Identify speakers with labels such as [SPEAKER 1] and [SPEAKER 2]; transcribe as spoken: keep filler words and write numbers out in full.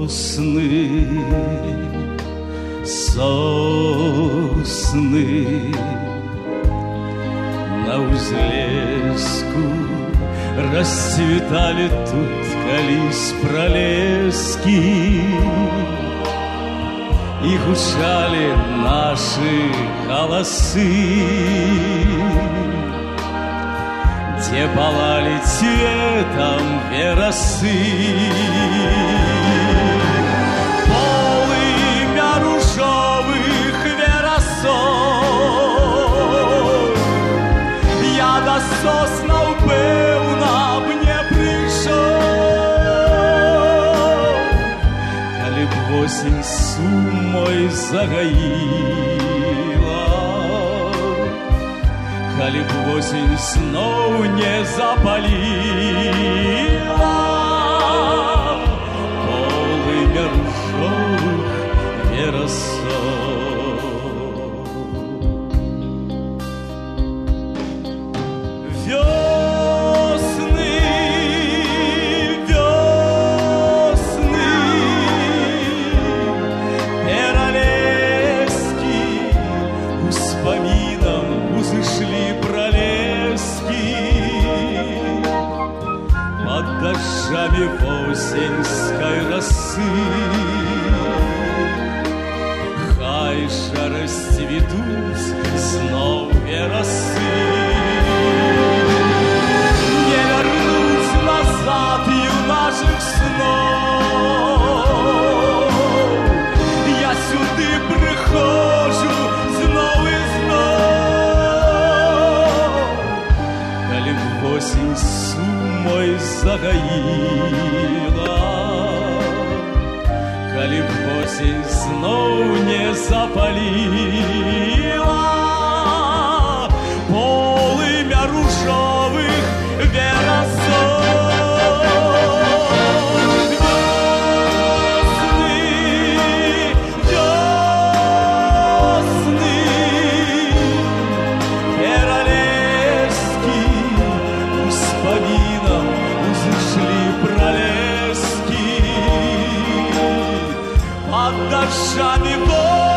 [SPEAKER 1] Сосны, сосны на узлеску расцветали тут колись пролески, и гучали наши голосы, где пылали цветом веросы. Полымя ружовых веросов я до соснаў пэўна б не прыйшоў, калі б восень сумой загаіла, калі б восень зноў не запаліла полымя ружовых веросов. Вёсны, вёсны, пералескі успамінам узышлі пролески, под дождями осеньской росы. Хай же расцветут снова веросы, не вернуть назад юноших снов. Я сюды прихожу знов и знов, коли б осень сумой загаила, коли б осень знов не запалила полымя ружовых веросов. Дождями